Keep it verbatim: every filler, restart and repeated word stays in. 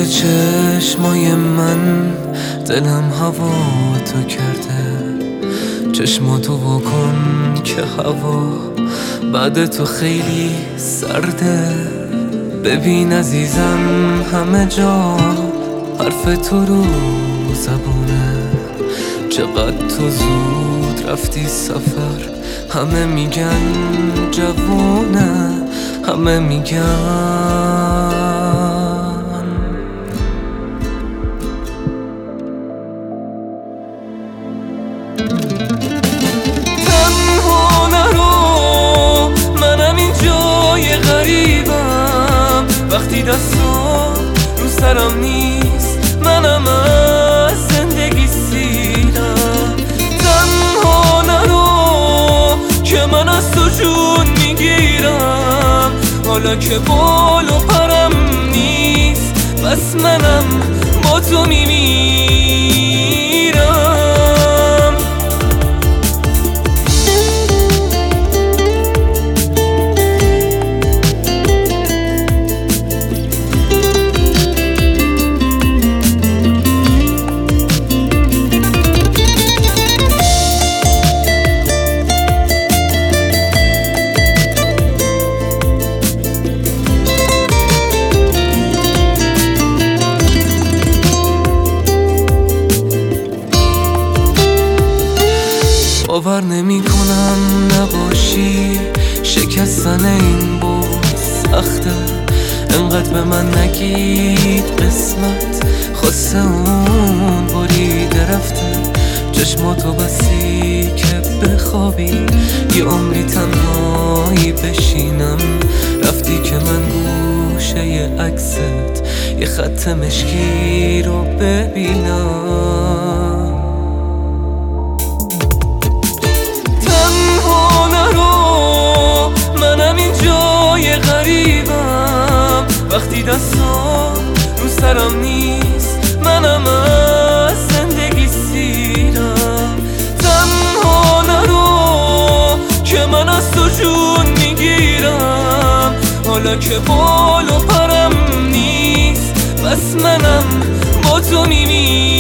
چشمای من دلم هوا تو کرده، چشماتو واکن که هوا بعد تو خیلی سرده. ببین عزیزم همه جا حرف تو رو زبونه، چقدر تو زود رفتی سفر. همه میگن جوونه، همه میگن تنها نرو، منم اینجای غریبم. وقتی دستا رو سرم نیست منم از زندگی سیرم. تنها نرو که من از تو جون میگیرم. حالا که بال و پرم نیست بس منم با تو میمیرم. باور نمی کنم نباشی، شکستن این بود سخته. انقدر به من نگید قسمت خواسته اون بریده رفته. چشماتو بسی که بخوابی، یه عمری تنهایی بشینم. رفتی که من گوشه عکست یه خط مشکی رو ببینم. غریبم وقتی دستا رو سرم نیست منم از زندگی سیرم. تنها نرو که من از تو جون میگیرم. حالا که بال و پرم نیست بس منم با تو میمیرم.